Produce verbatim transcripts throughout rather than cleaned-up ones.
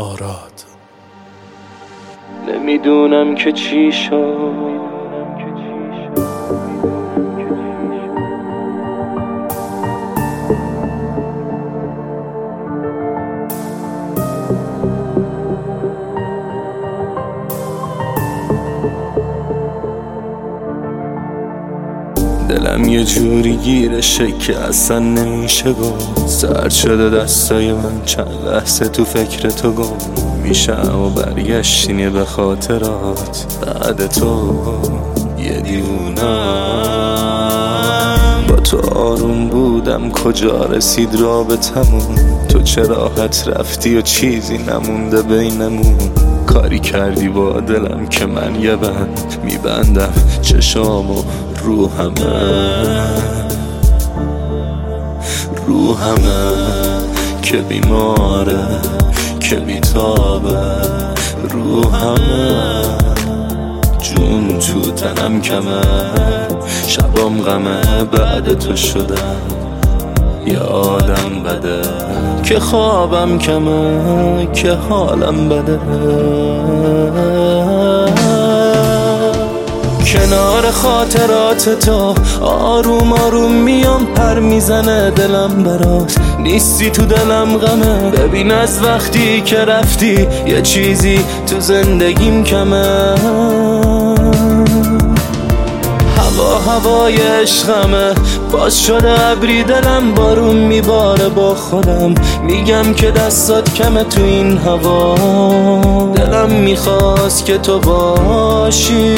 آراد. نمیدونم که چی شد، دلم یه جوری گیرشه که اصلا نمیشه گفت. سرد شده دستای من، چند لحظه تو فکر تو گم میشم و برگشتینی به خاطرات. بعد تو یه دیوونم، با تو آروم بودم کجا رسید رابطمون. تو چه راحت رفتی و چیزی نمونده بینمون. کاری کردی با دلم که من یه بند میبندم چشام و روحمه روحمه که بیماره که بیتابه. روحمه جون تو تنم کمه، شبام غمه بعد تو شدم یه آدم بده. که خوابم کمه که حالم بده. کنار خاطرات تو آروم آروم میام، پر میزنه دلم برات. نیستی تو دلم غمه، ببین از وقتی که رفتی یه چیزی تو زندگیم کمه. هوا هوای عشقمه، باز شده ابری دلم بارون میباره با خودم. میگم که دستات کمه تو این هوا، دلم میخواست که تو باشی.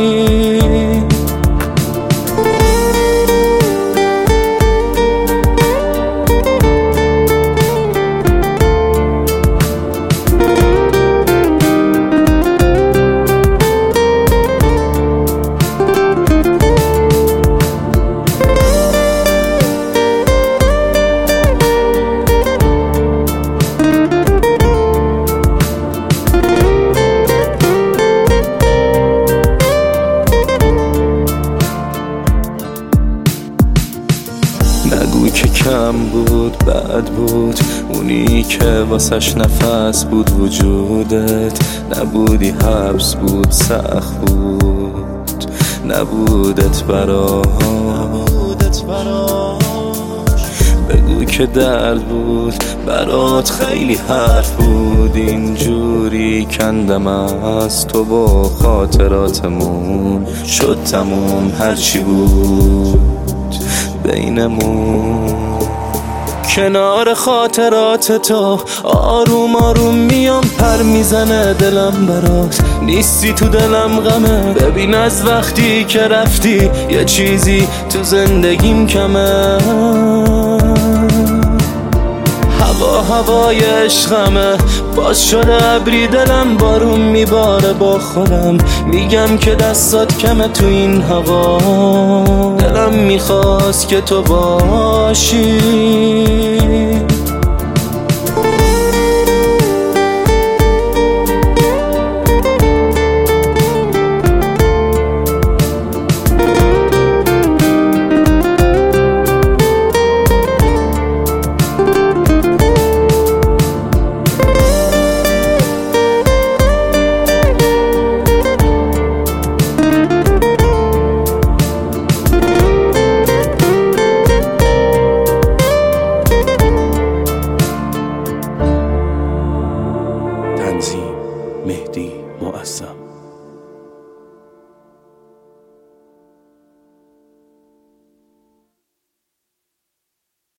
نگو که کم بود بد بود، اونی که واسش نفس بود وجودت. نبودی حبس بود سخت بود، نبودت براش. بگو که درد بود برات خیلی حرف بود. اینجوری کندم از تو با خاطراتمون، شد تموم هرچی بود بینمون. کنار خاطرات تو آروم آروم میام، پر میزنه دلم برات. نیستی تو دلم غمه، ببین از وقتی که رفتی یه چیزی تو زندگیم کمه. هوا هوای عشقمه، باز شده ابری دلم بارون میباره با خودم. میگم که دستات کمه تو این هوا، دلم میخواست که تو باشی. تنظیم مهدی معظم.